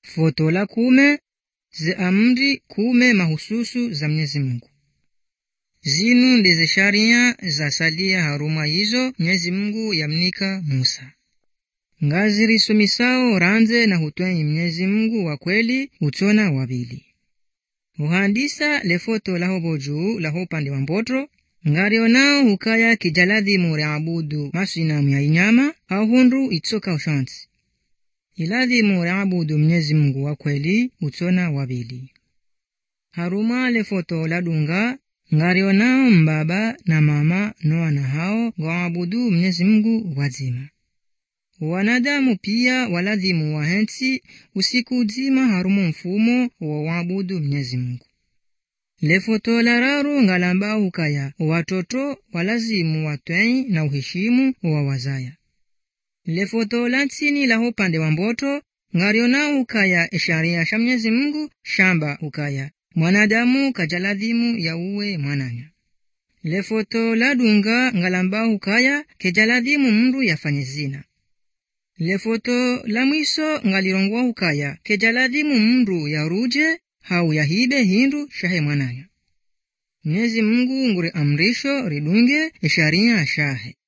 Foto la kume zi amri kume mahususu za Mwenyezi Mungu. Zinu ndizo sharia za salia haruma hizo Mwenyezi Mungu yamnika Musa. Ngaziri somisao ranze na hutwenyi Mwenyezi Mungu wa kweli utona wabili. Uhandisa le foto laho boju laho pande wa mbotro. Ngarionao hukaya kijaladhi mureabudu masinamu ya inyama au hundu itsoka ushansi. Iladhi mureabudu Mwenyezi Mungu wa kweli utona wabili. Haruma le foto la dunga ngarionao mbaba na mama noa na hao waabudu Mwenyezi Mungu wazima. Wanadamu pia waladhimu wahensi usiku zima harumu mfumo wa waabudu Mwenyezi Mungu. Le foto la raru ngalamba hukaya watoto walazimu watwenyi na uheshimu wa wazaya. Le foto la nsini la hopande wa mboto ngarionao hukaya isharia sha Mwenyezi Mungu shamba hukaya mwanadamu kajaladhimu ya uwe mwananya. Le foto la dunga ngalamba hukaya kejaladhimu mndu yafanye zina. Le foto la mwiso ngalirongwa hukaya kejaladhimu mndu ya ruje hau ya hibe hindu shahe mwananya. Mwenyezi Mungu ngure amrisho ridunge isharia shahe.